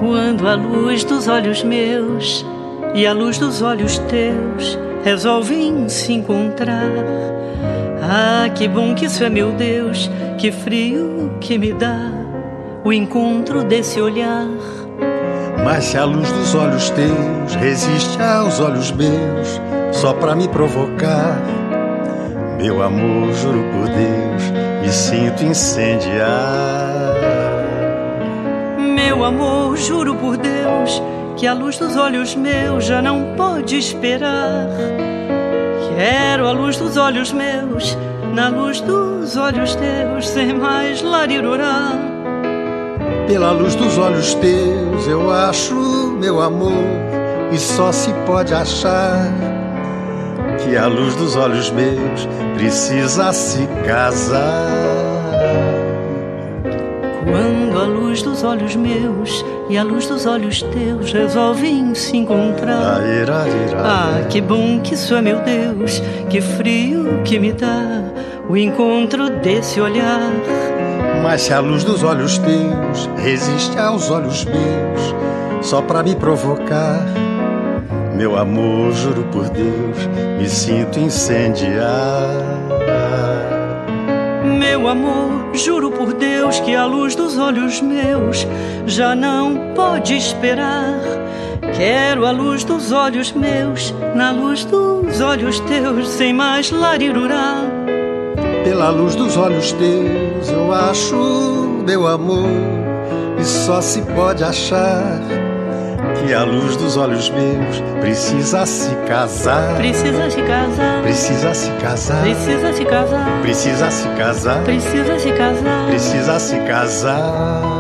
Quando a luz dos olhos meus e a luz dos olhos teus resolvem se encontrar, ah, que bom que isso é, meu Deus, que frio que me dá o encontro desse olhar. Mas se a luz dos olhos teus resiste aos olhos meus, só pra me provocar, meu amor, juro por Deus, me sinto incendiar. Meu amor, juro por Deus, que a luz dos olhos meus já não pode esperar. Quero a luz dos olhos meus, na luz dos olhos teus, sem mais larirurá. Pela luz dos olhos teus eu acho, meu amor, e só se pode achar que a luz dos olhos meus precisa se casar. Quando a luz dos olhos meus e a luz dos olhos teus resolvem se encontrar, ah, que bom que isso é, meu Deus, que frio que me dá o encontro desse olhar. Mas se a luz dos olhos teus resiste aos olhos meus, só pra me provocar, meu amor, juro por Deus, me sinto incendiar. Meu amor, juro por Deus, que a luz dos olhos meus já não pode esperar. Quero a luz dos olhos meus, na luz dos olhos teus, sem mais larirurá. Pela luz dos olhos teus eu acho, meu amor, e só se pode achar que a luz dos olhos meus precisa se casar. Precisa se casar. Precisa se casar. Precisa se casar. Precisa se casar. Precisa se casar. Precisa se casar.